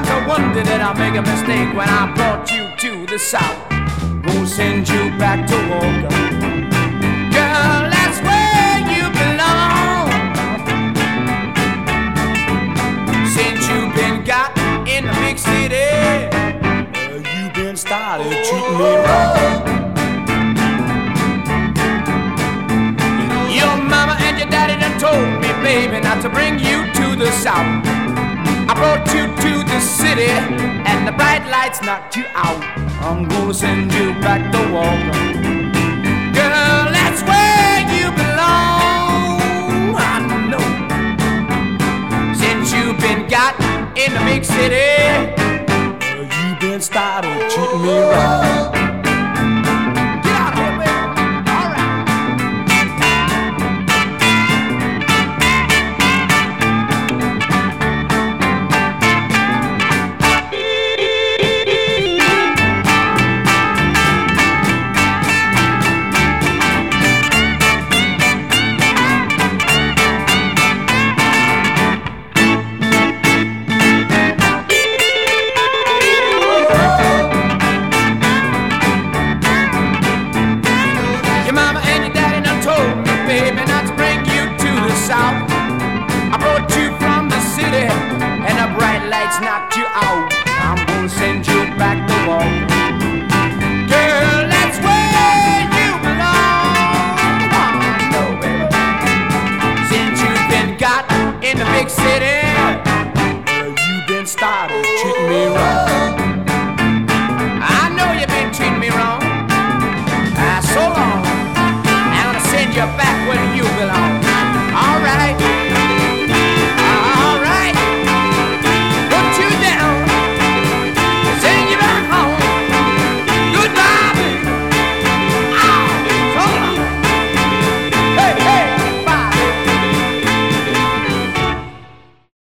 Sometimes I wonder did I make a mistake when I brought you to the South. Gonna send you back to Walker. Girl, that's where you belong. Since you've been got in the big city, you've been started treating me wrong. Your mama and your daddy done told me, baby, not to bring you to the South. I brought you to the city, and the bright lights knocked you out. I'm gonna send you back to Walker. Girl, that's where you belong. I know. Since you've been got in the big city, you've been started treating me wrong. Knocked you out. I'm gonna send you back to Walker. Girl, that's where you belong. I know, baby. Since you've been got in the big city, you've been started treating me wrong.